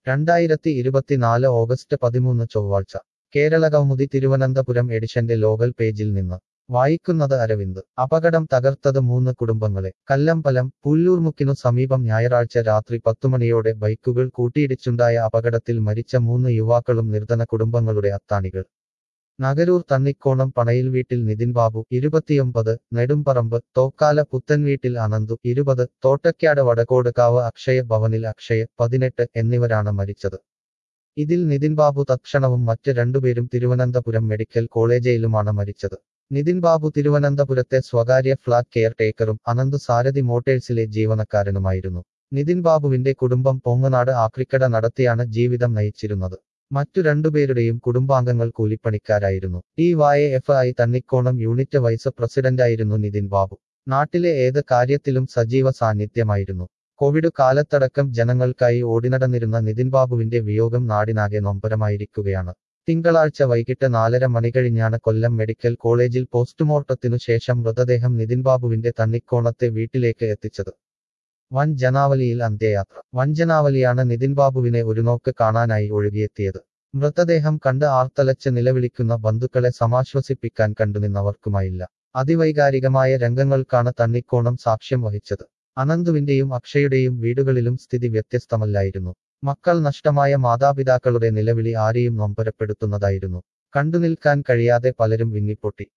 2024 August 13 ചൊവ്വാഴ്ച കേരളകൗമുദി തിരുവനന്തപുരം എഡിഷന്റെ local പേജിൽ നിന്ന് വായിക്കുന്നത് അരവിന്ദ്. അപകടം തകർത്തത് 3 കുടുംബങ്ങളെ. കല്ലമ്പലം. പുല്ലൂർമുക്കിനു സമീപം ഞായറാഴ്ച രാത്രി 10 മണിയോടെ ബൈക്കുകൾ കൂട്ടിയിടിച്ചുണ്ടായ അപകടത്തിൽ മരിച്ച 3 യുവാക്കളും നിർധന കുടുംബങ്ങളുടെ അത്താണികൾ. നഗരൂർ തണ്ണിക്കോണം പണയിൽ വീട്ടിൽ നിതിൻ ബാബു 29, നെടുമ്പറമ്പ് തോക്കാല പുത്തൻവീട്ടിൽ അനന്തു 20, തോട്ടയ്ക്കാട് വടക്കോടുകാവ് അക്ഷയ ഭവനിൽ അക്ഷയ് 18 എന്നിവരാണ് മരിച്ചത്. ഇതിൽ നിതിൻ ബാബു തത്ക്ഷണവും മറ്റ് രണ്ടുപേരും തിരുവനന്തപുരം മെഡിക്കൽ കോളേജിലുമാണ് മരിച്ചത്. നിതിൻ ബാബു തിരുവനന്തപുരത്തെ സ്വകാര്യ ഫ്ളാറ്റ് കെയർ ടേക്കറും അനന്തു സാരഥി മോട്ടേഴ്സിലെ ജീവനക്കാരനുമായിരുന്നു. നിതിൻ ബാബുവിന്റെ കുടുംബം പൊങ്ങനാട് ആക്രിക്കട നടത്തിയാണ് ജീവിതം നയിച്ചിരുന്നത്. മറ്റു രണ്ടുപേരുടെയും കുടുംബാംഗങ്ങൾ കൂലിപ്പണിക്കാരായിരുന്നു. DYFI തണ്ണിക്കോണം യൂണിറ്റ് വൈസ് പ്രസിഡന്റായിരുന്നു നിതിൻ ബാബു. നാട്ടിലെ ഏത് കാര്യത്തിലും സജീവ സാന്നിധ്യമായിരുന്നു. കോവിഡ് കാലത്തടക്കം ജനങ്ങൾക്കായി ഓടിനടന്നിരുന്ന നിതിൻ ബാബുവിന്റെ വിയോഗം നാടിനാകെ നൊമ്പരമായിരിക്കുകയാണ്. തിങ്കളാഴ്ച വൈകിട്ട് 4:30 മണി കഴിഞ്ഞാണ് കൊല്ലം മെഡിക്കൽ കോളേജിൽ പോസ്റ്റ്മോർട്ടത്തിനു ശേഷം മൃതദേഹം നിതിൻ ബാബുവിന്റെ തണ്ണിക്കോണത്തെ വീട്ടിലേക്ക് എത്തിച്ചത്. വൻ ജനാവലിയിൽ അന്ത്യയാത്ര. വൻ ജനാവലിയാണ് നിതിൻ ബാബുവിനെ ഒരു നോക്ക് കാണാനായി ഒഴുകിയെത്തിയത്. മൃതദേഹം കണ്ട് ആർത്തലച്ച് നിലവിളിക്കുന്ന ബന്ധുക്കളെ സമാശ്വസിപ്പിക്കാൻ കണ്ടുനിന്നവർക്കുമായില്ല. അതിവൈകാരികമായ രംഗങ്ങൾക്കാണ് തണ്ണിക്കോണം സാക്ഷ്യം വഹിച്ചത്. അനന്തുവിന്റെയും അക്ഷയുടെയും വീടുകളിലും സ്ഥിതി വ്യത്യസ്തമല്ലായിരുന്നു. മക്കൾ നഷ്ടമായ മാതാപിതാക്കളുടെ നിലവിളി ആരെയും നൊമ്പരപ്പെടുത്തുന്നതായിരുന്നു. കണ്ടുനിൽക്കാൻ കഴിയാതെ പലരും വിങ്ങിപ്പൊട്ടി.